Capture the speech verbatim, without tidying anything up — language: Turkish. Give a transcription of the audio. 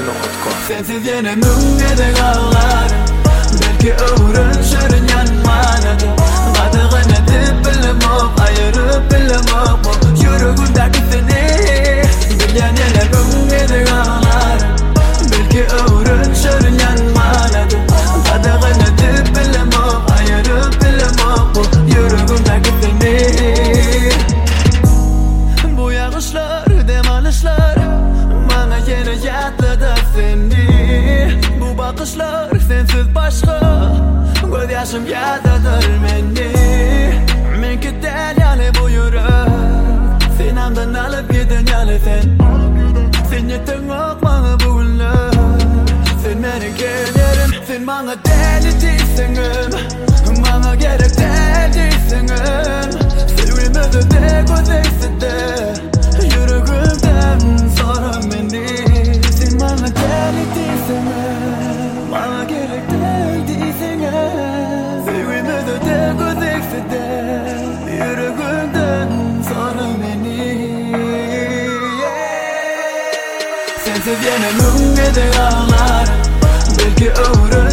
nokta com. Sensiz yine müngede ağlarım. Belki öğrenşörün yanmanadı. Kadığını dip bilemok, ayırıp bilemok. Yüreğimdeki seni bilyen yine müngede ağlarım. Belki öğrenşörün yanmanadı. Kadığını dip bilemok, ayırıp bilemok. Yüreğimdeki seni. Bu yağışlar, dem alışlar bana yine yatladı seni. Bu bakışlar sensiz başka, göz yaşım yadadır beni. Menki del yani bu yürek, sen amdan alıp gidin yani sen. Sen yetin ok bana bu günler, sen beni gelirim. Sen bana deli değilsinin, bana gerek del değilsinin. Sevgimizi de gözeysi de, yüreğimden sonra beni. Sen bana deli değilsinin, bana gerek del değilsinin. Sevgimizi de gözeysi de, yüreğimden sonra beni. Sensiz yine müngede ağlarım. Belki öğren